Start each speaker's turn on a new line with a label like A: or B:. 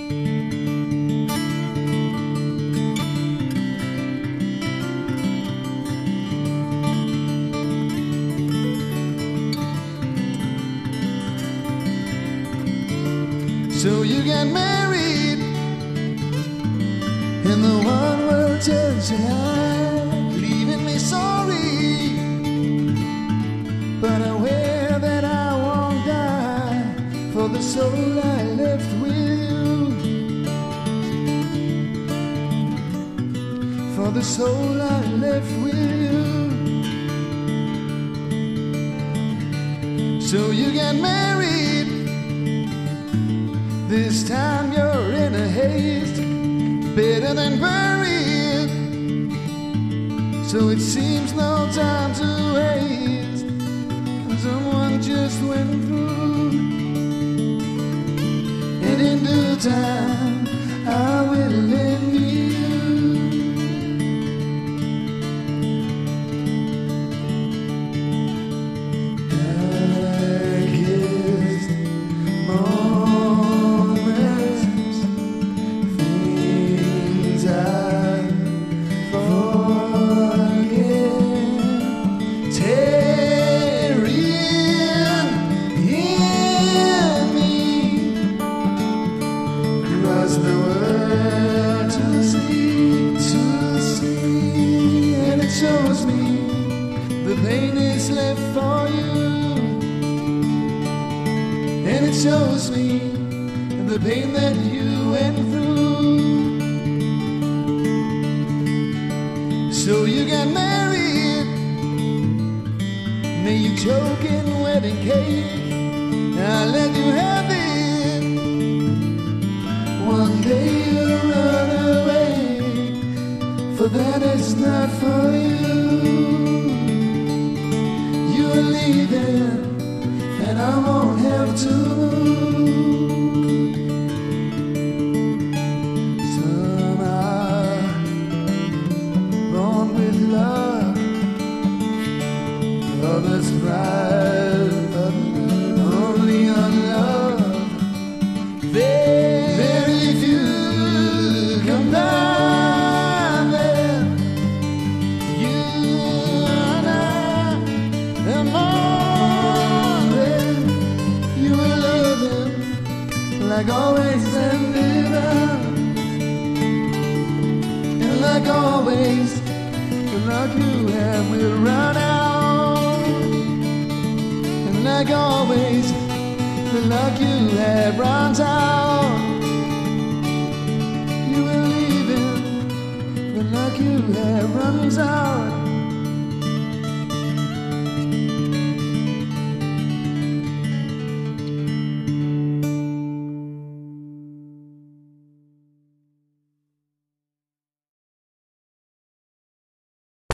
A: So you get married, and the one world turns your eye, leaving me sorry, but aware that I won't die for the soul I left with you, for the soul I left with you. So you get married, this time you're in a haste, better than buried. So it seems no time to waste. Someone just went through, and in due time I will lend you. Shows me the pain is left for you, and it shows me the pain that you went through. So you get married, may you choke in wedding cake, I'll let you have it. One day you'll run away, for that is not for you. You're leaving, and I won't have to move. Some are born with luck, others pride, only on love. Very few come back. Like always and never, and like always, the luck you have will run out. And like always, the luck you have runs out. You will leave it, the luck you have runs out.